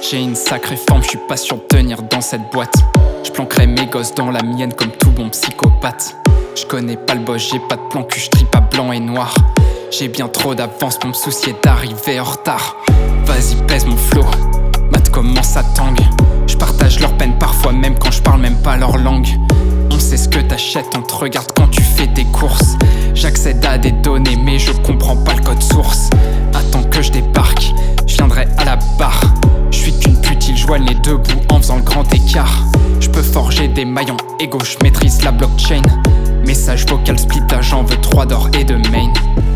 J'ai une sacrée forme, je suis pas sûr de tenir dans cette boîte. Je planquerai mes gosses dans la mienne comme tout bon psychopathe. Je connais pas le boss, j'ai pas de plan cul, je trie pas blanc et noir. J'ai bien trop d'avance pour me soucier d'arriver en retard. Vas-y pèse mon flow, mat comment ça tangue. Je partage leur peine parfois même quand je parle même pas leur langue. On sait ce que t'achètes, on te regarde quand tu fais tes courses. J'accède à des données mais je comprends pas le code source. Attends que je débarque, je viendrai à la barre. Je suis qu'une pute, ils joignent les deux bouts en faisant le grand écart. Je peux forger des maillons égaux, je maîtrise la blockchain. Message vocal split, j'en veux 3 d'or et de main.